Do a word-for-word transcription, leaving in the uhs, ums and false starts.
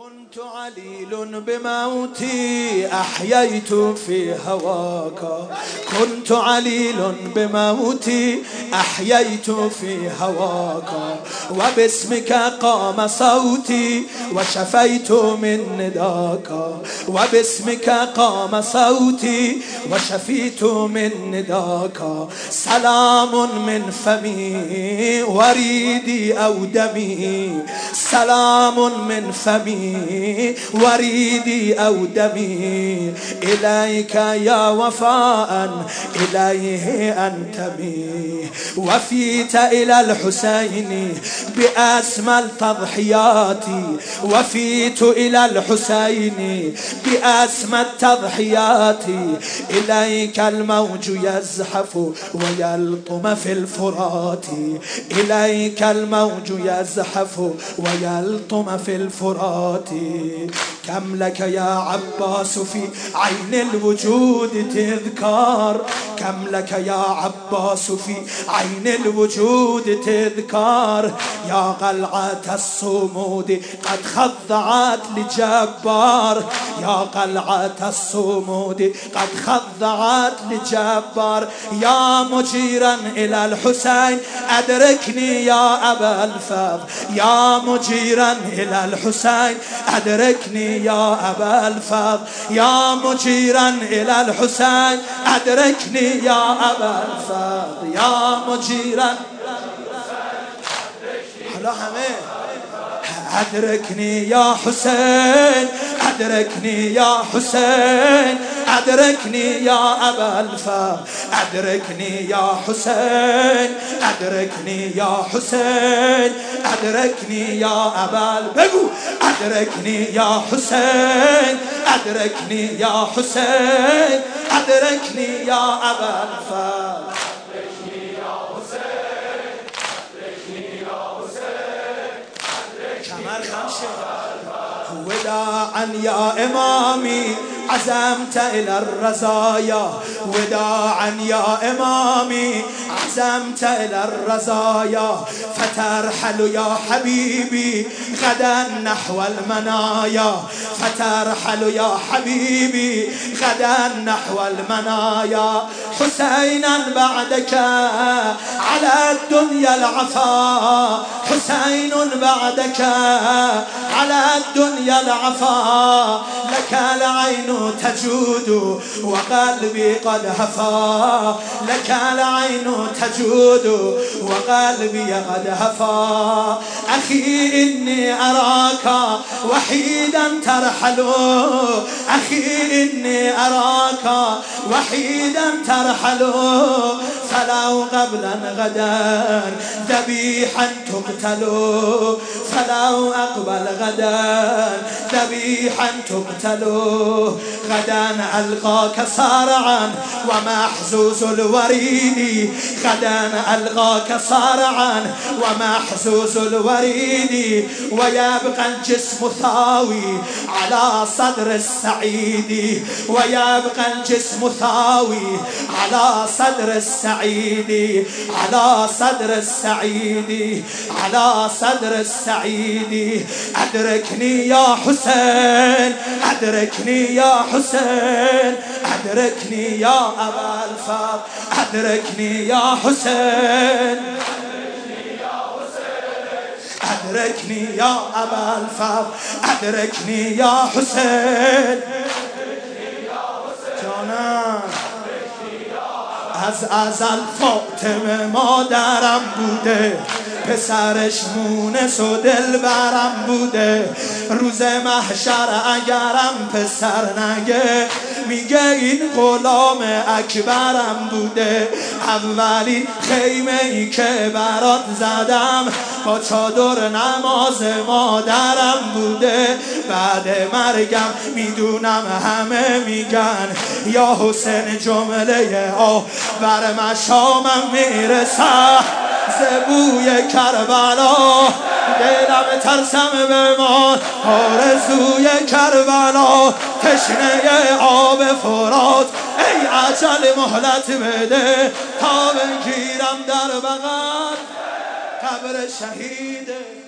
كنت عليل بموتي أحييت في هواك. كنت عليل بموتي أحييت في هواك. وباسمك قام صوتي وشفيت من نداك. وباسمك قام صوتي وشفيت من نداك. سلام من فمي وريدي أو دمي. سلام من فمي وريدي أو دمي. إليك يا وفاء إليه أنتمي. وفيت إلى الحسين بأسمى التضحيات. وفيت إلى الحسين بأسمى التضحيات. إليك الموج يزحف ويلطم في الفرات. إليك الموج يزحف ويلطم في الفرات. كم لك يا عباس في عين الوجود تذكار. كم لك يا عباس في عين الوجود تذكار. يا قلعة الصمود قد خضعت لجبار. يا قلعة الصمود قد خضعت لجبار. يا مجيرا إلى الحسين أدركني يا أبا الفضل. يا مجيرا إلى الحسين أدركني يا أبا الفضل. يا مجيرا إلى الحسين أدركني يا أبا الفضل. يا مجيرا أدركني يا حسين. أدركني يا حسين. أدركني يا أبا الفضل. أدركني يا حسين. أدركني يا حسين. أدركني يا أبا الفضل. أدركني يا حسين. أدركني يا حسين. أدركني يا أبا الفضل. وداعا يا إمامي عزمت إلى الرزايا. وداعا يا إمامي عزمت إلى الرزايا. فترحل يا حبيبي غدا نحو المنايا. فترحل يا حبيبي غدا نحو المنايا. حسينا بعدك على الدنيا العفا. حسين بعدك على الدنيا العفا. لك العين تجود وقلبي قد هفا. لك العين تجود وقلبي قد هفا. أخي إني أراك وحيدا ترحل. أخي إني أراك وحيدا ترحل. فلو قبلا غدا ذبيحا تقتل. فلو أقبل غدا ذبيحا تقتل. غدا ألقاك صارعا ومحزوز الوريد. غدا ألقاك صارعا ومحزوز الوريد. ويبقى الجسم ثاوي على صدر السعيد. ويبقى الجسم ثاوي على صدر السعيد. على صدر السعيد. على صدر السعيد. أدركني يا حسين. أدركني يا حسين. أدركني يا أبا الفضل. أدركني يا حسين. أدركني يا أبا الفضل. أدركني يا حسين. جانم از ازل فاطمه مادرم بوده. پسرش مونس و دل برم بوده. روز محشر اگرم پسر نگه میگه این غلام اکبرم بوده. اولی خیمه ای که برات زدم با چادر نماز مادرم بوده. بعد مرگم میدونم همه میگن یا حسین جمله آه بر مشامم میرسه. زبوی کربلا دلم ترسم بمان. آرزوی کربلا تشنه آب فرات. ای عجل مهلت بده تا بگیرم در بغل قبر شهید.